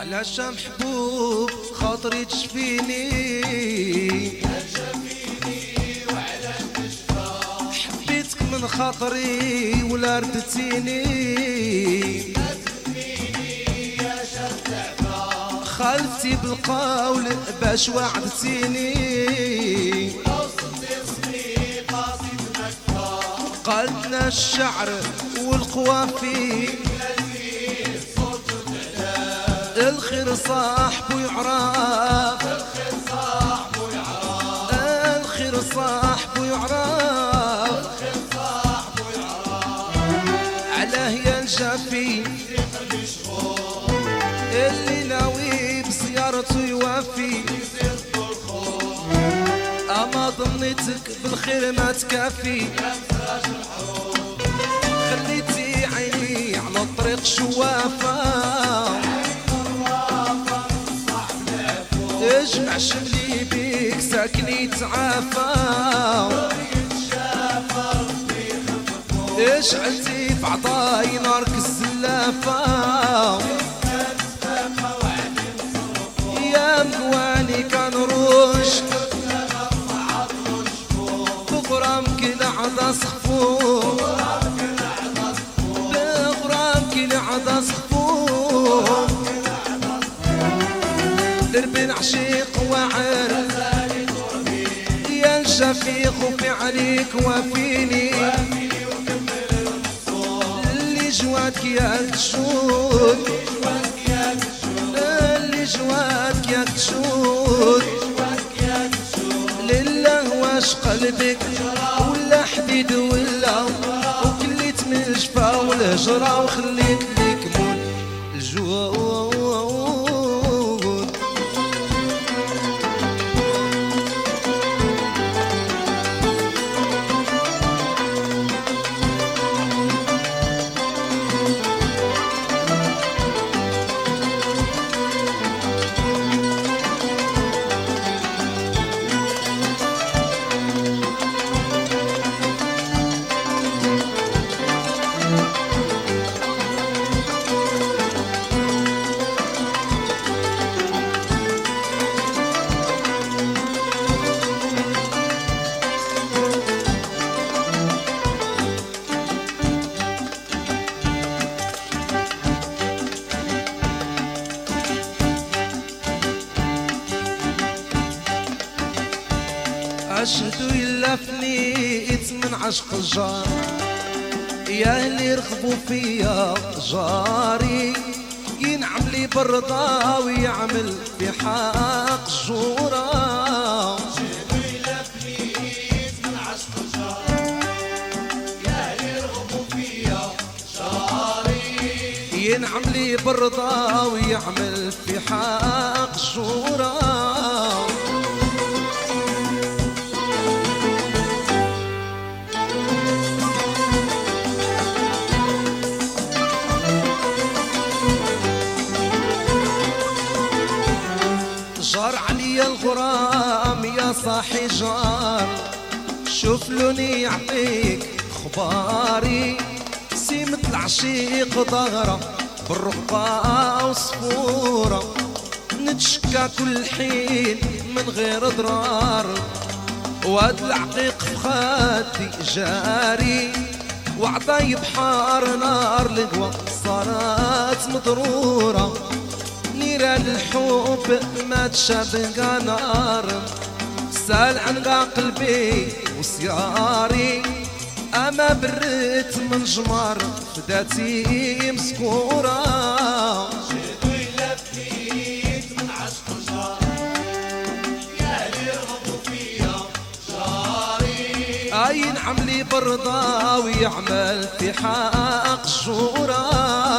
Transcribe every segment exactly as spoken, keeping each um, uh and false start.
علاش محبوب خاطري تشفيني حبيتك من خاطري ولا ردتيني خالفتي بالقول باش وعدتيني قلنا الشعر والقوافي الخير صاحبو يعرف الخير صاحبو يعرف علاه يا الجافي اللي ناوي بزيارته يوافي اما ظنيتك بالخير ما تكافي خليتي عيني على الطريق شوافه اجمع شملي بيك ساكني تعافى اشعلتي في عطاي نارك السلافة يا مقواني كان روش بغرام كنا عدا صخفو بغرام كنا عدا صخفو دربن عشيق وعر يا الشفيق وفي عليك وفيني اللي جواتك يا تشود اللي جواتك يا تشود لله واش قلبك ولا حديد ولا وكليت من الجفا والهجرة وخليت ليك مول الجواد عشتو يلفنيت من عشق الجار يا اللي رغبوا فيا جاري ينعم لي بالرضا ويعمل في حق الجورة عشتو يلفنيت من عشق الجار يا اللي رغبوا فيا جاري ينعم لي بالرضا ويعمل في حق الجورة جار عليا الغرام يا صاحي جار شوف لوني يعطيك خباري سيمة العشيق ظهرة بالرقبة وصفورة نتشكى كل حين من غير ضرار وهاد العقيق في خدي جاري وعطاي بحار نار لقوى صارت مضرورة نيران الحب ما تشابه نار سال عن قلبي وسياري اما بريت من جمار فداتي مسكورة جيتو يلفيت من عشق جار يا اللي رغبوا فيا جاري اي ينعم لي برضا ويعمل في حق الجورة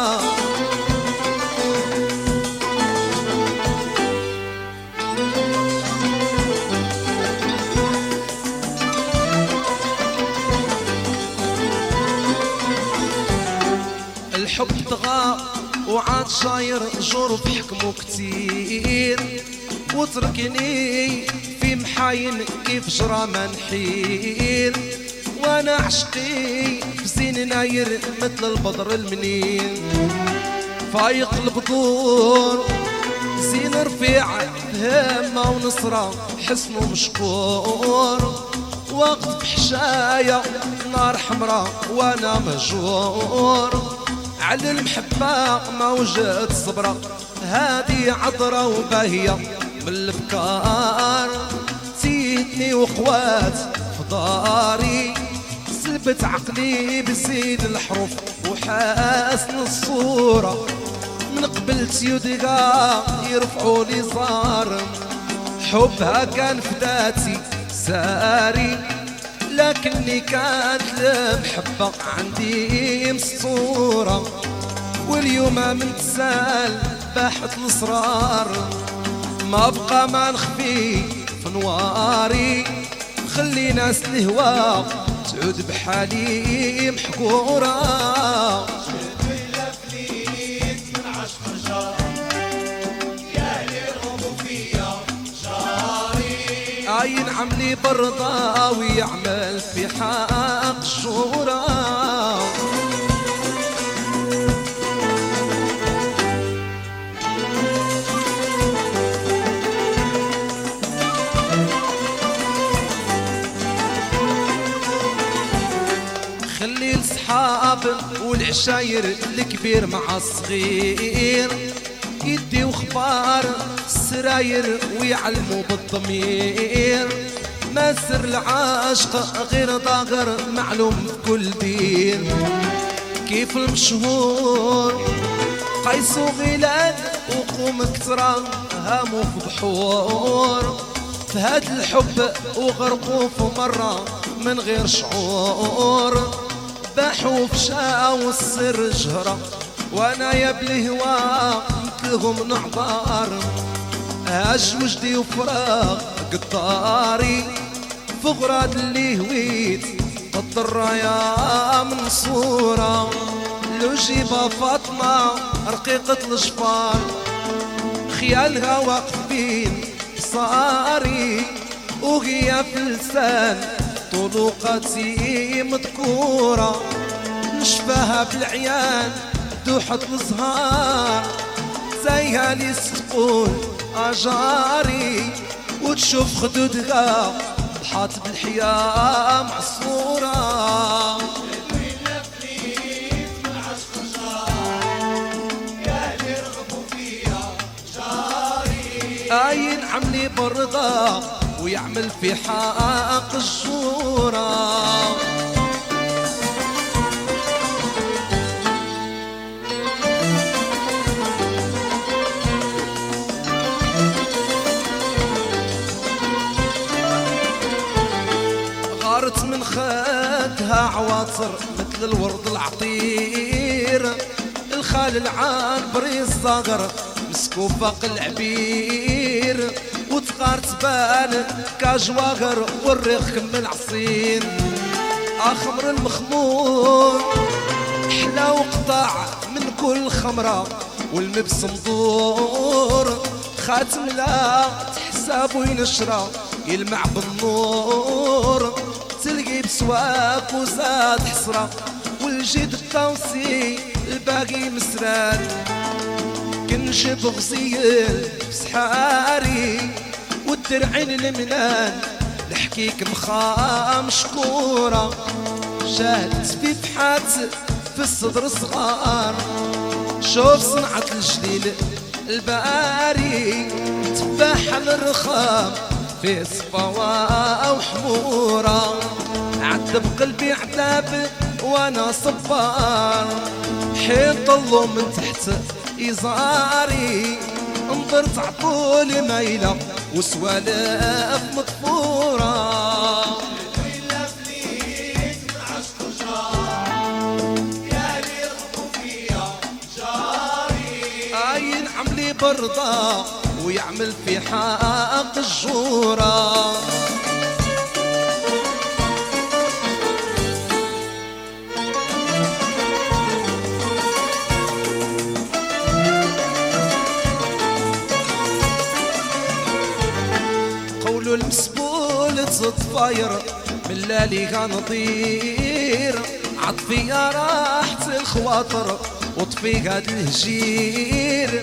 الحب طغى وعاد شاير جرب حكمه كتير وتركني في محاين كيف جرى ما نحير وانا عشقي في زين ناير مثل البدر المنير فايق البذور زين رفيع همة ونصرة حسن مشكور، وقت بحشاية نار حمراء وانا مجور، على المحبة ما وجد صبرة هادي عذرة وباهية من البكار، تيتني وقوات في داري سلبت عقلي بزيد الحروف وحاسن الصورة، من قبلت يدقى يرفعوا لي زار، حبها كان في ذاتي ساري، لكني كانت المحبة عندي مسطورة، واليوم من تسال باحت الاسرار، ما بقى ما نخفي في نواري، خلي ناس الهوا تعود بحالي محقورة. عاين عملي برضا ويعمل في حق الشورى، خلي الصحاب والعشاير الكبير مع الصغير يديو خبار السراير ويعلموا بالضمير، ما سر العاشق غير ضاغر معلوم في كل دير، كيف المشهور قيس وغيلان وقوم كترى هاموا في بحور، في هاد الحب وغرقوا في مرة من غير شعور، باحوا في شاو السر جهرة وانا يا بالهوا مثلهم نعبار، هاج وجدي وفراغ قطاري في غراد اللي هويت ضد الرايا منصورة، لو جيبها فاطمة رقيقة الجفار خيالها واقفين صاري، وهي في لسان طلوقتي مذكورة، نشفاها بالعيان دوحة الزهار زيها اللي تقول أجاري، وتشوف خدودها ضحات بالحياة معصورة. آين عملي برضا ويعمل في حق الشورى، غارت من خدها عواطر مثل الورد العطير، الخال العابري الصغر مسكو فاق العبير، وتقار تبان كجواهر والريخ كمل عصير، اخمر المخمور احلى وقطع من كل خمره والمبس مدور، خاتم لا تحسابو ينشرى يلمع بالنور، تلقي بسواك وزاد حسره والجيد التونسي الباقي مسران، كنجيب غزيل بسحاري والدرعين المنان الحكيك مخا مشكورة، شاهدت في بحات في الصدر صغار، شوف صنعة الجليل الباري تفاح الرخام في صفوة وحمورة، عذب قلبي عذاب وانا صبار، حيط الله من تحت إزاري، انظرت عطولي ميلة وسوالف مطفورة، آين عملي برضا ويعمل في حق الجورة. قولوا المسبول تطفاير من لالي غنطير، عطفي يا راحة الخواطر وطفي هاد الهجير،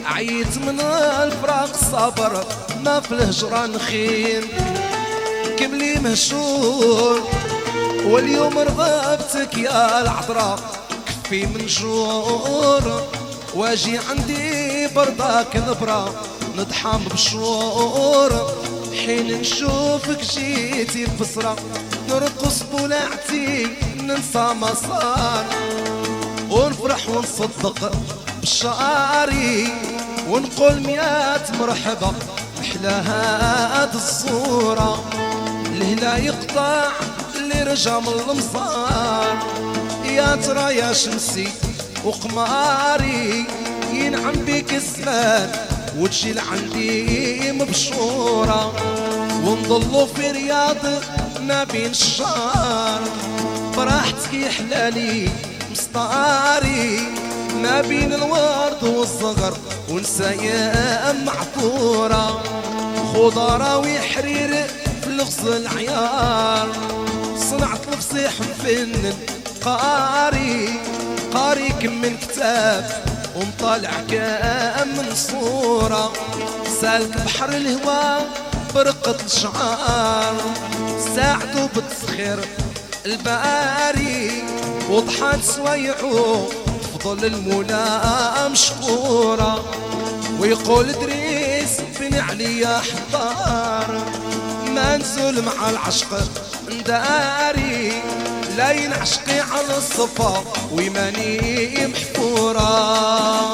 عيت من الفراق صبر ما في الهجران خير كملي مهجور واليوم رغبتك يا العطرة كفي من جور واجي عندي برضاك نبرة نضحى بشور حين نشوفك جيتي بفصرة نرقص بولعتي ننسى ما صار ونفرح ونصدق بشعاري ونقول ميات مرحبا احلى هاد الصورة الهلا يقطع اللي رجع من المصار يا ترى يا شمسي وقماري ينعم بيك الزمان وتجي لعندي مبشورة ونضلوا في رياض ما بين الشعر براحتك يا حلالي مسطاري ما بين الورد والصغر ونسايا معطورة خضرة وحرير في الغزل عيار صنعت الفصيح مفنن قاري قاري كم من كتاب ومطالع كام من صورة سالك بحر الهوى برقة الشعار ساعدوا بالتسخير الباري وضحات سويعو فضل المولى مشكورة ويقول دريس بن علي يا حطار ما نزول مع العشق نداري لا ينعشقي على الصفا ويماني محفورة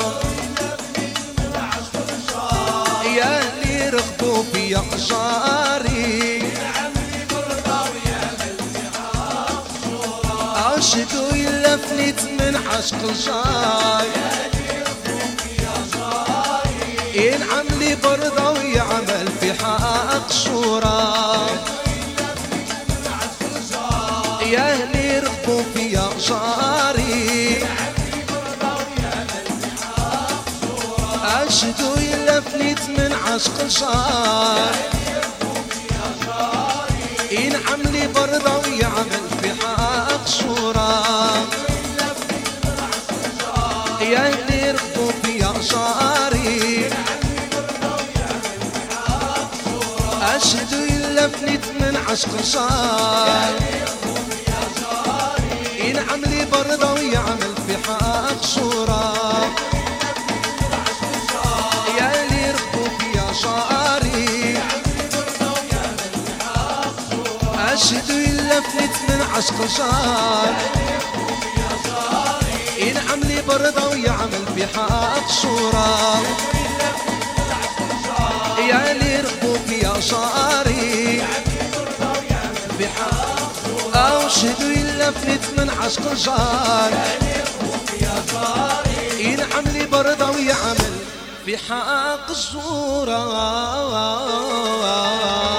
يا اللي رغبوا في قجاري عاشقوا يلا فنيت من عشق الجاي ينعم لي برضه ويعمل في حق شورى يا اهلي رغبوا في جاري اشدوا يلا فنيت من عشق الجار ينعم لي برضه ويعمل في حق شورى يا اهلي رغبوا في جاري اشدوا يلا فنيت من عشق الجار ينعم لي برضه ويعمل في حق شورى يا اللي رغبوا في جاري اشهدوا يلا فنيت من عشق الجار ينعم لي برضه ويعمل في حق شورى يا اللي رغبوا في جاري في حق أو شهدوا يلا فنيت من عشق الجار ينعم لي برضه ويعمل في حق الجورة.